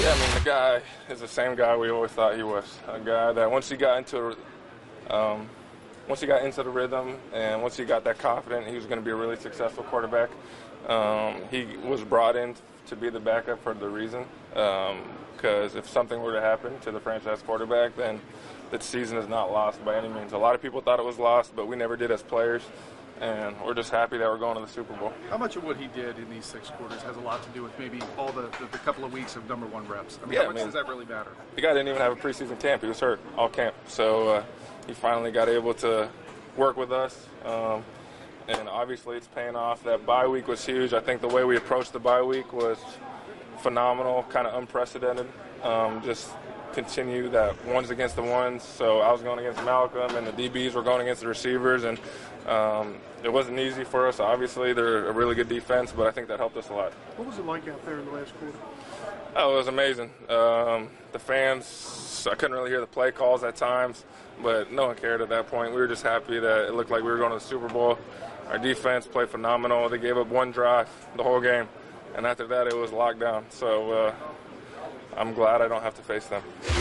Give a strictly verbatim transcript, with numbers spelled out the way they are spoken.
Yeah, I mean, the guy is the same guy we always thought he was. A guy that once he got into um, once he got into the rhythm and once he got that confident, he was going to be a really successful quarterback. Um, he was brought in to be the backup for the reason, because um, if something were to happen to the franchise quarterback, then the season is not lost by any means. A lot of people thought it was lost, but we never did as players. And we're just happy that we're going to the Super Bowl. How much of what he did in these six quarters has a lot to do with maybe all the, the, the couple of weeks of number one reps? I mean, yeah, how much I mean, does that really matter? The guy didn't even have a preseason camp. He was hurt all camp. So uh, he finally got able to work with us. Um, and obviously it's paying off. That bye week was huge. I think the way we approached the bye week was phenomenal, kind of unprecedented. Um, just continue that ones against the ones. So I was going against Malcolm, and the D Bs were going against the receivers. And um, it wasn't easy for us. Obviously, they're a really good defense, but I think that helped us a lot. What was it like out there in the last quarter? Oh, it was amazing. Um, the fans, I couldn't really hear the play calls at times, but no one cared at that point. We were just happy that it looked like we were going to the Super Bowl. Our defense played phenomenal. They gave up one drive the whole game, and after that it was locked down. So uh, I'm glad I don't have to face them.